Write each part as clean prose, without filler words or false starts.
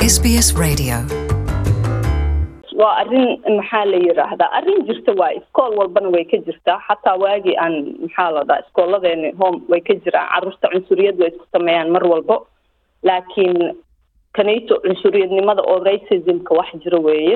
SBS Radio. waa arin maxaa la yiraahdaa arin jirta waa iskool walbana way ka jirtaa xataa waagi aan maxaa la dhahaa iskooladeena home way ka jiraan carruurta cunsuriyad way isku sameeyaan mar walbo laakiin kanayto cunsuriyadnimada oo racism-ka wax jiro weeye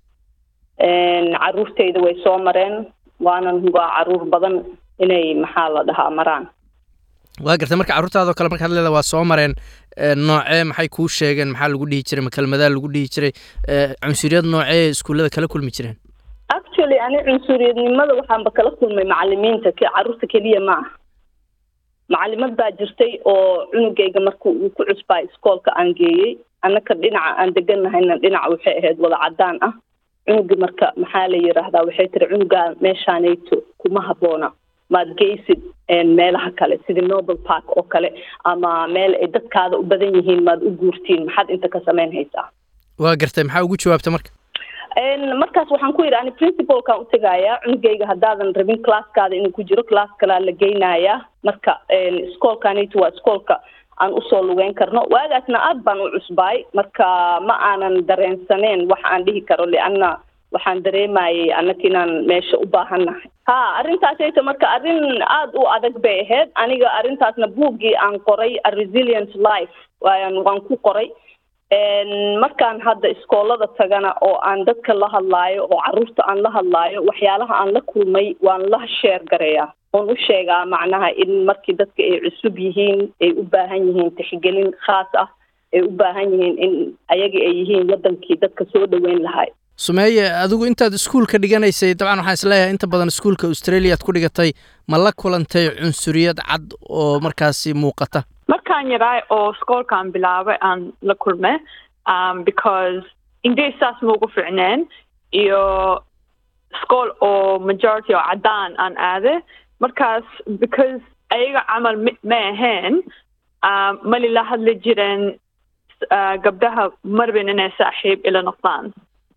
carruurtayda way soo mareen waanan hugaa carruur badan inay maxaa la dhahaa maraan waa gartay marka carruurtaada oo kale markaad leedahay waa soo mareen noocee maxay kuu sheegeen maxaa lagu dhihi jiray makalmadaa lagu dhihi jiray cunsuriyad noocee iskuullada kala kulmi jireen actually ani cunsuriyadnimada waxaanba kala kulmay macalimiinta carruurta keliya ma aha macalimad baa jirtay oo cunugayga marka uu ku cusbaa iskoolka aan geeyey annaka dhinaca aan deganahayna dhinaca waxay ahayd wada cadaan ah cunuga marka maxaa la yiraahdaa waxay tiri cunugaa meeshaanayto kuma habboona maad geysid meelaha kale sida Noble Park oo kale ama meel ay dadkaada u badan yihiin maad u guurtiin maxaad inta ka sameynaysaa waa gartay maxaa ugu jawaabtay marka markaas waxaan ku yidhi ani principalkaan u tegayaa cunugayga haddaadan rabin classkaada inuu ku jiro class kalaa la geynayaa marka iskoolkaanaytu waa iskoolka aan usoo lugeyn karno waagaasna aad baan u cusbaay marka ma aanan dareensaneen wax aan dhihi karo lianna waxaan dareemayay annaka inaan meesha u baahannahay arrintaasayta marka arrin aad u adag bay ahayd aniga arrintaasna buuggii aan qoray A Resilient Life waan ku qoray markaan hadda iskoolada tagana oo aan dadka la hadlaayo oo carruurta aan la hadlaayo waxyaalaha aan la kulmay waan la sheer gareeyaa oon u sheegaa macnaha in markii dadka ay cusub yihiin ay u baahan yihiin tixgelin khaas ah ay u baahan yihiin in ayaga ay yihiin wadankii dadka soo dhaweyn lahay sumeeye adigu intaad iskuulka dhiganaysay dabcan waxaan isleeyahay inta badan iskuulka Australia ku dhigatay ma la kulantay cunsuriyad cad oo markaasi muuqata markaan yaray oo iskoolkaan bilaabay aan la kulmay because ingiriisaas ma ugu fiicneen iyo iskool oo majority oo cadaan aan aaday markaas because ayaga camal ma ahayn mali la hadli jireen gabdhaha marbin inay saaxiib ila noqdaan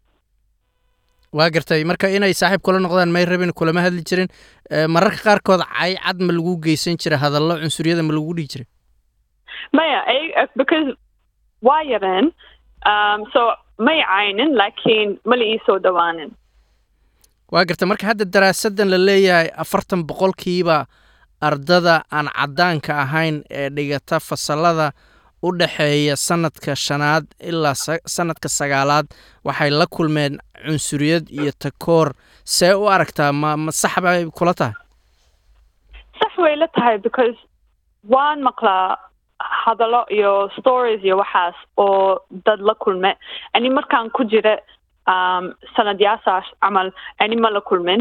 waa gartay marka inay saaxiib kula noqdaan may rabin kulama hadli jirin mararka qaarkood cay cad ma lagu geysan jiray hadallo cunsuriyada ma lagu dhihi jiray maya because waa yareen so may caynin laakiin mala ii soo dhawaanin waa gartay marka hadda daraasadan la leeyahay 40% ardada aan cadaanka ahayn ee dhigata fasalada u dhaxeeya sanadka 5aad ilaa sanadka 9aad waxay la kulmeen cunsuriyad iyo takoor see u aragtaa ma sax bay kula tahay sax way la tahay because waan maqlaa hadallo iyo stories iyo waxaas oo dad la kulme ani markaan ku jira sanadyaashaas camal ani ma la kulmin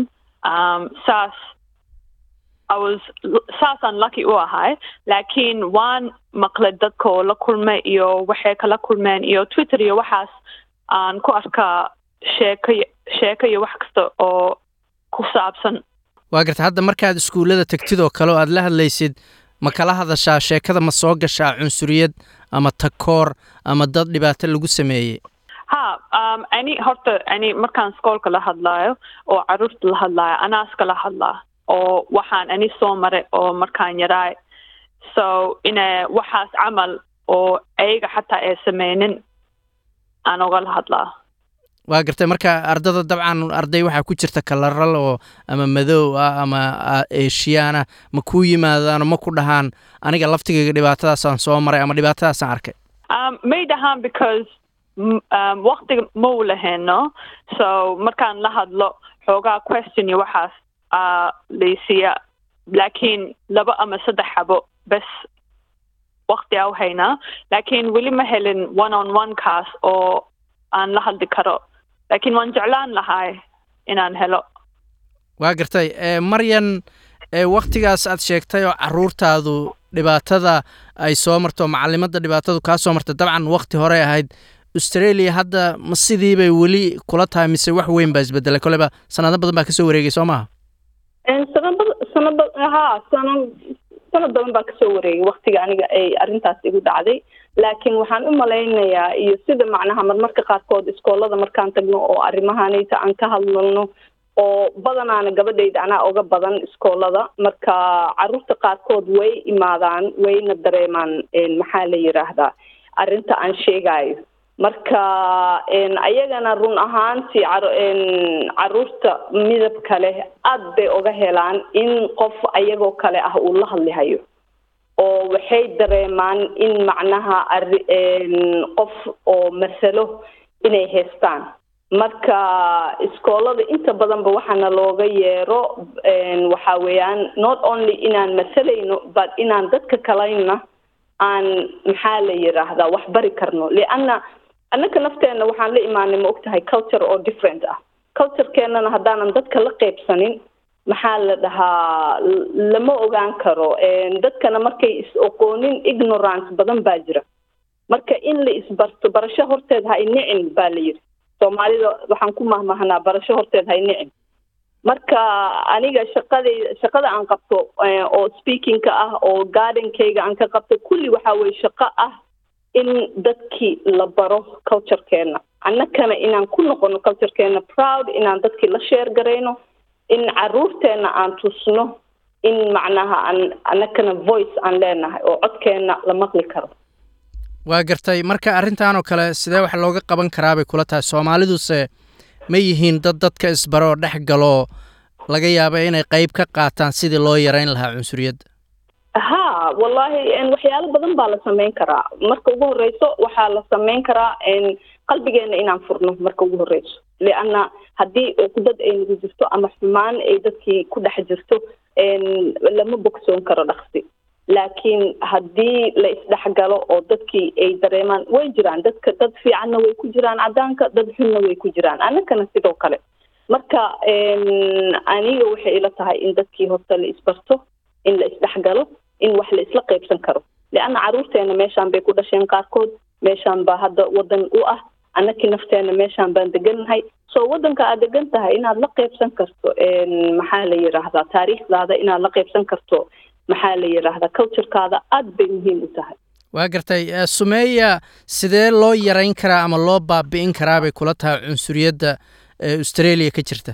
saasaan lucky u ahay laakiin waan maqlay dadka oo la kulmay iyo waxay kala kulmeen iyo Twitter iyo waxaas aan ku arkaa sheeko iyo wax kasta oo ku saabsan waa gartay hadda markaad iskuullada tagtid oo kale oo aad la hadlaysid ma kala hadashaa sheekada ma soo gashaa cunsuriyad ama takoor ama dad dhibaato lagu sameeyey ani markaan iskoolka la hadlaayo oo carruurta la hadlaayo anaaska la hadlaa oo waxaan ani soo maray oo markaan yaraay so ina waxaas camal oo ayaga xataa ay sameynin aan ogala hadlaa waa gartay marka ardada dabcan arday waxaa ku jirta kalaral oo ama madow ah ama eeshiyaana ma ku yimaadaan ma ku dhahaan aniga laftigayga dhibaatadaasaan soo maray ama dhibaatadaasaan arkay may dhahaan because waqtiga ma u lahayno so markaan la hadlo xoogaa question iyo waxaas laysiiya laakiin 2 ama 3 xabo bes waqti aan haynaa laakiin weli ma helin one-on-one kaas oo aan la hadli karo laakiin waan jeclaan lahay inaan helo waa gartay maryan waqtigaas aad sheegtay oo carruurtaadu dhibaatada ay soo marto macallimada dhibaatadu kaa soo martay dabcan waqti hore ahayd Australia hadda ma sidii bay weli kula tahay mise wax weyn baa isbedelay koleba sanado badan baa ka soo wareegay soo maaha sanad badan baa kasoo wareegay waqtiga aniga ay arrintaas igu dhacday laakiin waxaan u malaynayaa iyo sida macnaha marmarka qaarkood iskoolada markaan tagno oo arrimahanayta aan ka hadlalno oo badanaana gabadhayda anaa oga badan iskoolada marka carruurta qaarkood way imaadaan wayna dareemaan maxaa la yiraahdaa arrinta aan sheegayo marka ayagana run ahaantii caruurta midab kale aad bay uga helaan in qof ayagoo kale ah uu la hadlihayo oo waxay dareemaan in macnaha qof oo masalo inay haystaan marka iskoolada inta badanba waxaana looga yeero waxa weeyaan not only inaan masalayno but inaan dadka kalena aan maxaa la yiraahdaa wax bari karno lianna annaka nafteena waxaan la imaanay ma ogtahay culture oo different ah culturekeenana haddaanan dadka la qaybsanin maxaa la dhahaa lama ogaan karo dadkana markay is aqoonin ignorance badan baa jira marka in la isbarto barasho horteed ha nicin baa la yiri Soomaalida waxaan ku mahmahnaa barasho horteed ha nicin marka aniga shaqada aan qabto oo speaking-ka ah oo gardenkayga aan ka qabto kulli waxa way shaqo ah in dadkii la baro culturekeena annakana inaan ku noqono culturekeena proud inaan dadkii la share gareyno in caruurteena aan tusno in macnaha annakana voice aan leenahay oo codkeena la maqli karo waa gartay marka arrintan oo kale sidee wax looga qaban karaa bay kula tahay Soomaaliduse ma yihiin dadka isbaro dhex galo laga yaabo inay qayb ka qaataan sidii loo yareyn lahaa cunsuriyadda wallahi waxyaalo badan baa la sameyn karaa marka ugu horeyso waxaa la sameyn karaa qalbigeena inaan furno marka ugu horeyso lianna haddii dad ay nagu jirto ama xumaan ay dadkii ku dhex jirto lama bogsoon karo dhaqsi laakiin haddii la isdhexgalo oo dadkii ay dareemaan way jiraan dad fiicanna way ku jiraan cadaanka dad xunna way ku jiraan annakana sidoo kale marka aniga waxay ila tahay in dadkii horta la isbarto in la isdhexgalo in wax la isla qaybsan karo lianna caruurteena meeshaan bay ku dhasheen qaarkood meeshaan baa hadda wadan u ah annakii nafteena meeshaan baan degannahay soo wadanka aad degan tahay inaad la qaybsan karto maxaa la yiraahdaa taariikhdaada inaad la qaybsan karto maxaa la yiraahdaa culturekaada aad bay muhiim u tahay waa gartay Sumeeya sidee loo yareyn karaa ama loo baabi'in karaa bay kula tahay cunsuriyadda Australia ka jirta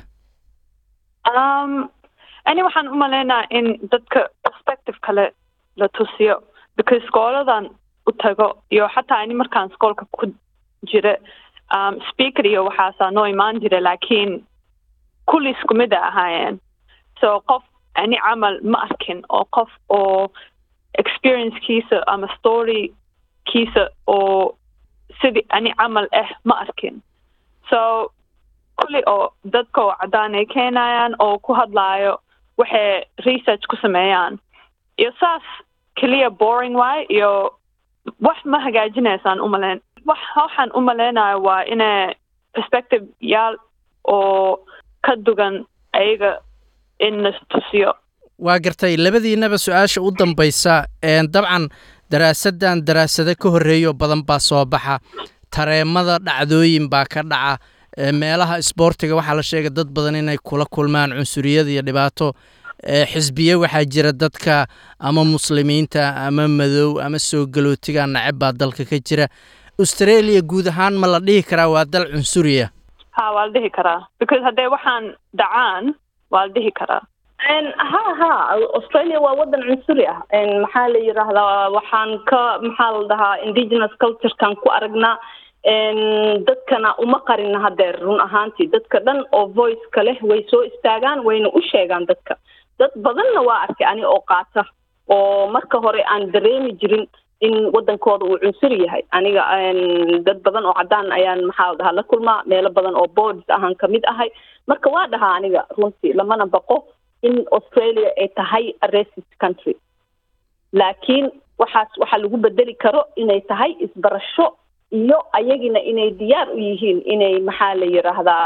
ani waxaan u maleynayaa in dadka perspective kale la tusiyo because iskooladan u tago iyo xataa ani markaan iskoolka ku jira speaker iyo waxaasaa noo imaan jira laakiin kulli isku mid ahaayeen so qof ani camal ma arkin oo qof oo experiencekiisa ama storykiisa oo sidii ani camal ma arkin so kulli oo dadka oo cadaan ay keenayaan oo ku hadlaayo waxay research ku sameeyaan iyo saas keliya boring waay iyo wax ma hagaajinaysaan umaleyn waxaan u maleynayo waa inay perspective yaal oo ka dugan ayaga in la tusiyo waa gartay labadiinaba su-aasha u dambaysa dabcan daraasado ka horreeyo badan baa soo baxa tareemada dhacdooyin baa ka dhaca meelaha isboortiga waxaa la sheegay dad badan inay kula kulmaan cunsuriyad iyo dhibaato xisbiye waxaa jira dadka ama muslimiinta ama madow ama soo galootiga nacab baa dalka ka jira Australia guud ahaan ma la dhihi karaa waa dal cunsuriya waa la dhihi karaa because hadday waxaan dhacaan waa la dhihi karaa Australia waa wadan cunsuri ah maxaa la yiraahdaa waxaan ka maxaa la dhahaa indigenous culture-kan ku aragnaa dadkana uma qarina hadeer run ahaantii dadka dhan oo voice-ka leh way soo istaagaan wayna u sheegaan dadka dad badanna waa arkay ani oo qaata oo marka hore aan dareemi jirin in wadankooda uu cunsuri yahay aniga dad badan oo cadaan ayaan maxaa la dhahaa la kulmaa meelo badan oo boards ahaan ka mid ahay marka waa dhahaa aniga runtii lamana baqo in Australia ay tahay a racist country laakiin waxaa lagu bedeli karo inay tahay isbarasho iyo ayagina inay diyaar u yihiin inay maxaa la yiraahdaa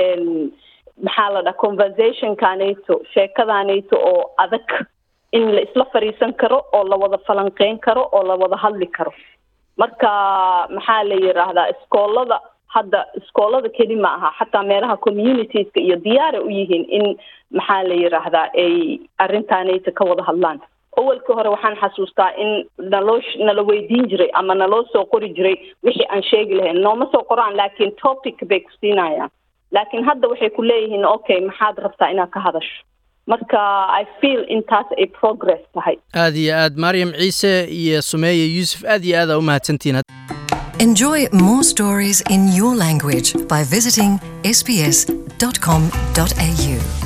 maxaa la dhahaa conversationkaanayto sheekadaanayto oo adag in la isla fariisan karo oo la wada falanqeyn karo oo la wada hadli karo marka maxaa la yiraahdaa iskoolada keli ma aha xataa meelaha communitieska iyo diyaara u yihiin in maxaa la yiraahdaa ay arrintaanayta ka wada hadlaan awalkii hore waxaan xasuustaa in nala weydiin jiray ama naloo soo qori jiray wixii aan sheegi lahayn nooma soo qoraan laakiin topic bay ku siinayaan laakiin hadda waxay ku leeyihiin okay maxaad rabtaa inaad ka hadasho marka I feel intaas ay progress tahay aad iyo aad Maryam Ciise iyo Sumeeya Yuusuf aad iyo aad u mahadsantiin Enjoy more stories in your language by visiting sbs.com.au.